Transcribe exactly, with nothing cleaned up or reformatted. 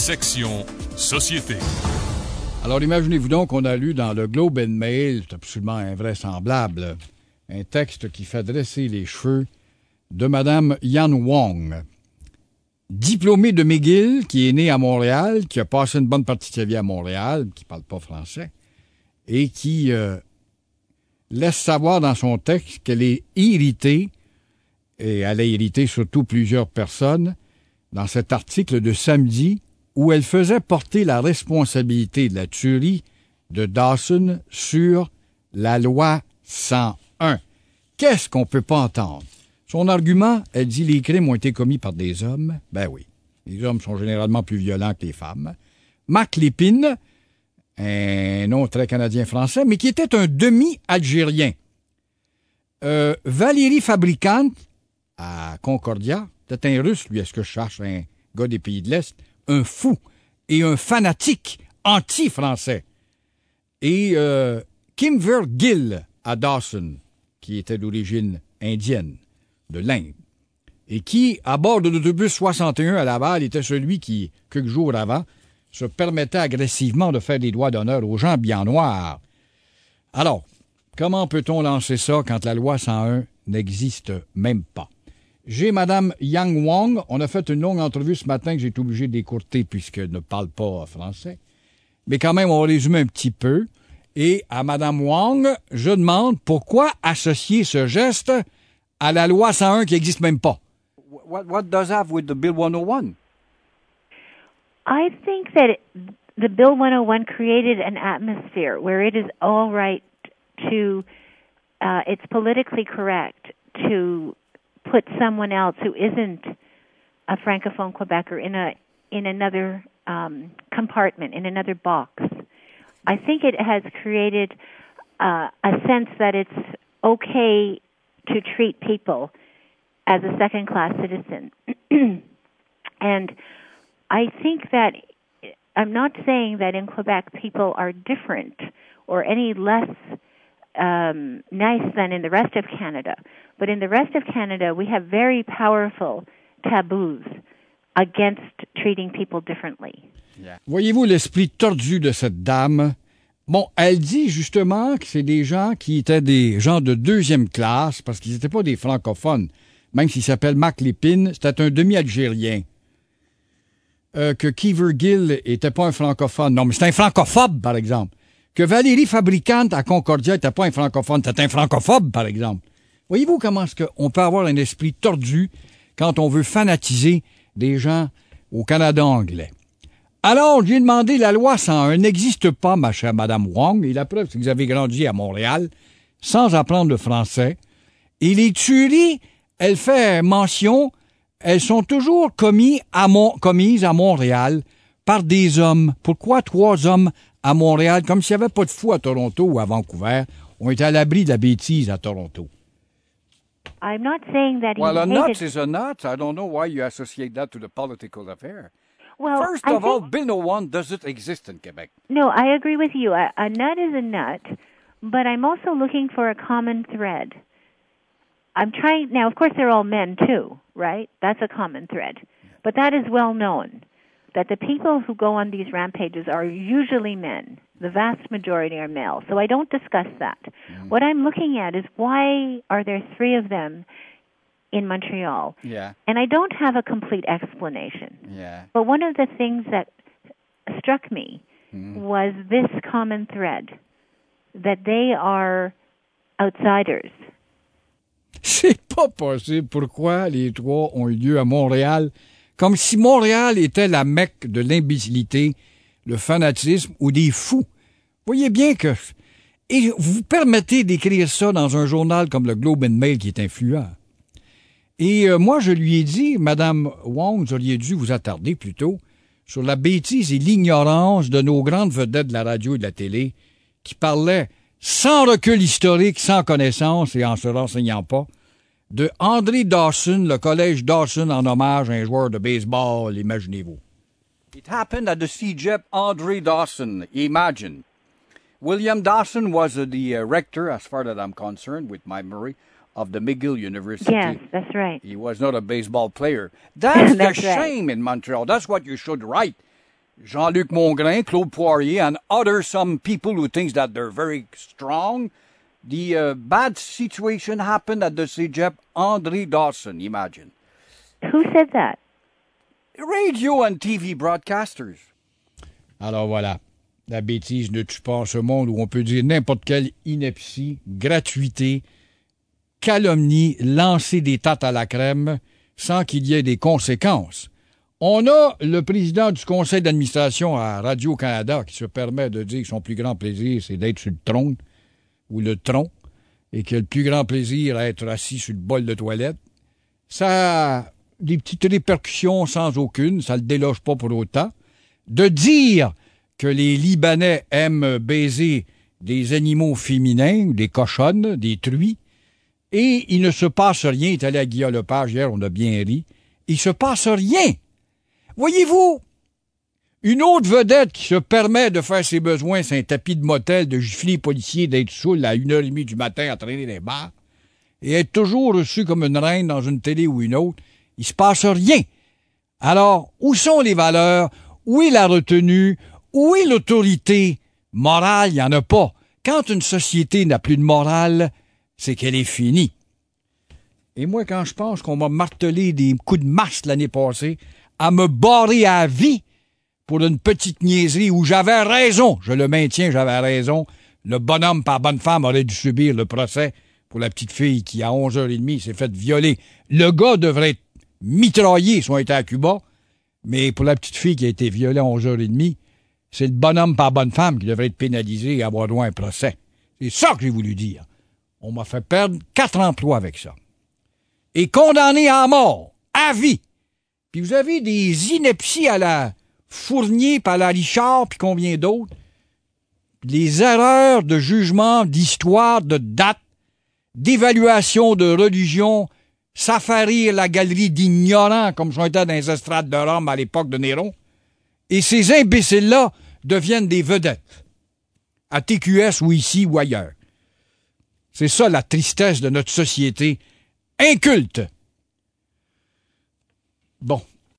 Section Société. Alors, imaginez-vous donc qu'on a lu dans le Globe and Mail, c'est absolument invraisemblable, un texte qui fait dresser les cheveux de Mme Yan Wong, diplômée de McGill, qui est née à Montréal, qui a passé une bonne partie de sa vie à Montréal, qui ne parle pas français, et qui euh, laisse savoir dans son texte qu'elle est irritée, et elle a irrité surtout plusieurs personnes, dans cet article de samedi, où elle faisait porter la responsabilité de la tuerie de Dawson sur la loi cent un. Qu'est-ce qu'on ne peut pas entendre? Son argument, elle dit les crimes ont été commis par des hommes. Ben oui, les hommes sont généralement plus violents que les femmes. Marc Lépine, un nom très canadien-français, mais qui était un demi-algérien. Euh, Valérie Fabricante, à Concordia, c'était un russe, lui, est-ce que je cherche un gars des pays de l'Est, un fou et un fanatique anti-français. Et euh, Kimver Gill à Dawson, qui était d'origine indienne, de l'Inde, et qui, à bord de l'autobus soixante et un à Laval, était celui qui, quelques jours avant, se permettait agressivement de faire des doigts d'honneur aux gens bien noirs. Alors, comment peut-on lancer ça quand la loi cent un n'existe même pas? J'ai Mme Yang Wong. On a fait une longue entrevue ce matin que j'ai été obligé d'écourter puisqu'elle ne parle pas français. Mais quand même, on va résumer un petit peu. Et à Mme Wong, je demande pourquoi associer ce geste à la loi cent un qui n'existe même pas. What, what does that have with the Bill one oh one? I think that it, the Bill one oh one created an atmosphere where it is all right to, uh, it's politically correct to put someone else who isn't a Francophone Quebecer in a in another um, compartment, in another box. I think it has created uh, a sense that it's okay to treat people as a second-class citizen. And I think that, I'm not saying that in Quebec people are different or any less um, nice than in the rest of Canada. But in the rest of Canada, we have very powerful taboos against treating people differently. Yeah. Voyez-vous l'esprit tordu de cette dame? Bon, elle dit justement que c'est des gens qui étaient des gens de deuxième classe parce qu'ils n'étaient pas des francophones. Même s'il s'appelle Marc Lépine, c'était un demi-algérien. Euh, que Kimver Gill était pas un francophone. Non, mais c'est un francophobe, par exemple. Que Valérie Fabricante à Concordia n'était pas un francophone. C'était un francophobe, par exemple. Voyez-vous comment est-ce qu'on peut avoir un esprit tordu quand on veut fanatiser des gens au Canada anglais? Alors, j'ai demandé, la loi cent un n'existe pas, ma chère Mme Wong, et la preuve, c'est que vous avez grandi à Montréal sans apprendre le français. Et les tueries, elle fait mention, elles sont toujours commises à, Mon- commises à Montréal par des hommes. Pourquoi trois hommes à Montréal, comme s'il n'y avait pas de fous à Toronto ou à Vancouver, ont été à l'abri de la bêtise à Toronto? I'm not saying that he Well, a hated... nut is a nut. I don't know why you associate that to the political affair. Well, First I of all, think... Bill one doesn't exist in Quebec. No, I agree with you. A, a nut is a nut, but I'm also looking for a common thread. I'm trying... Now, of course, they're all men, too, right? That's a common thread. But that is well known, that the people who go on these rampages are usually men. The vast majority are male. So I don't discuss that. Mm. What I'm looking at is why are there three of them in Montreal? Yeah. And I don't have a complete explanation. Yeah. But one of the things that struck me mm. was this common thread, that they are outsiders. C'est pas possible. Pourquoi les trois ont eu lieu à Montréal? Comme si Montréal était la Mecque de l'imbécilité, le fanatisme ou des fous. Voyez bien que... Et vous permettez d'écrire ça dans un journal comme le Globe and Mail qui est influent. Et euh, moi, je lui ai dit, Madame Wong, vous auriez dû vous attarder plutôt sur la bêtise et l'ignorance de nos grandes vedettes de la radio et de la télé qui parlaient sans recul historique, sans connaissance et en se renseignant pas, de André Dawson, le collège Dawson en hommage à un joueur de baseball, imaginez-vous. It happened at the Cégep André Dawson, imagine. William Dawson was uh, the uh, rector, as far as I'm concerned, with my memory, of the McGill University. Yes, that's right. He was not a baseball player. That's, that's the right. shame in Montreal. That's what you should write. Jean-Luc Mongrain, Claude Poirier, and other some people who think that they're very strong. The uh, bad situation happened at the Cégep André Dawson, imagine. Who said that? Radio and T V broadcasters. Alors voilà, la bêtise ne tue pas en ce monde où on peut dire n'importe quelle ineptie, gratuité, calomnie, lancer des tates à la crème sans qu'il y ait des conséquences. On a le président du conseil d'administration à Radio-Canada qui se permet de dire que son plus grand plaisir, c'est d'être sur le trône ou le tronc et qu'il a le plus grand plaisir à être assis sur le bol de toilette. Ça a des petites répercussions sans aucune, ça le déloge pas pour autant. De dire que les Libanais aiment baiser des animaux féminins, des cochonnes, des truies, et il ne se passe rien. Il est allé à Guillaume Lepage hier, on a bien ri. Il se passe rien. Voyez-vous, une autre vedette qui se permet de faire ses besoins sur un tapis de motel, de gifler les policiers, d'être saoul à une heure et demie du matin à traîner les bars, et être toujours reçu comme une reine dans une télé ou une autre, il se passe rien. Alors, où sont les valeurs? Où est la retenue? Où est l'autorité? Morale, il n'y en a pas. Quand une société n'a plus de morale, c'est qu'elle est finie. Et moi, quand je pense qu'on m'a martelé des coups de masse l'année passée, à me barrer à vie pour une petite niaiserie où j'avais raison, je le maintiens, j'avais raison, le bonhomme par bonne femme aurait dû subir le procès pour la petite fille qui, à onze heures trente, s'est faite violer. Le gars devrait être mitraillé si on était à Cuba, mais pour la petite fille qui a été violée à onze heures trente, c'est le bonhomme par bonne femme qui devrait être pénalisé et avoir droit à un procès. C'est ça que j'ai voulu dire. On m'a fait perdre quatre emplois avec ça. Et condamné à mort, à vie. Puis vous avez des inepties à la Fournier, puis à la Richard, puis combien d'autres. Les erreurs de jugement, d'histoire, de date, d'évaluation de religion, ça fait rire la galerie d'ignorants, comme j'en étais dans les estrades de Rome à l'époque de Néron. Et ces imbéciles-là deviennent des vedettes. À T Q S ou ici ou ailleurs. C'est ça la tristesse de notre société inculte. Bon,